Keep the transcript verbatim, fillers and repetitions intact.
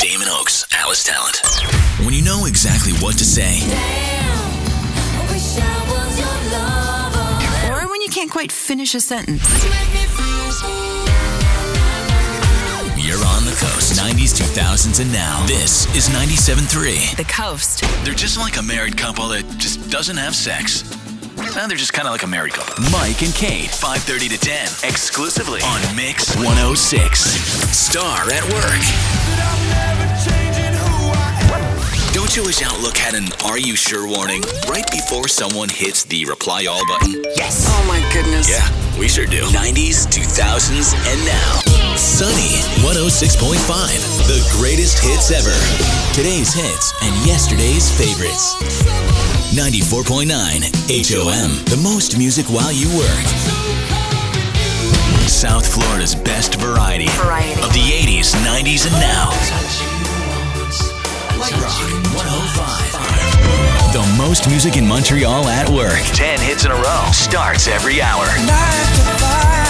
Damon Oaks, Alice Talent. When you know exactly what to say. Damn, I wish I was your lover. Or when you can't quite finish a sentence. You're on the coast. nineties, two thousands, and now. This is ninety-seven point three. The Coast. They're just like a married couple that just doesn't have sex. Now they're just kind of like a married couple. Mike and Kate, five thirty to ten, exclusively on Mix one oh six. Star at Work. Don't you wish Outlook had an "Are you sure" warning right before someone hits the reply all button? Yes. Oh my goodness. Yeah, we sure do. nineties, two thousands, and now. Sunny one oh six point five. The greatest hits ever. Today's hits and yesterday's favorites. ninety-four point nine H O M. The most music while you work. South Florida's best variety, Variety. of the eighties, nineties, and now. Light Rock one oh five. The most music in Montreal at work. ten hits in a row. Starts every hour. nine to five.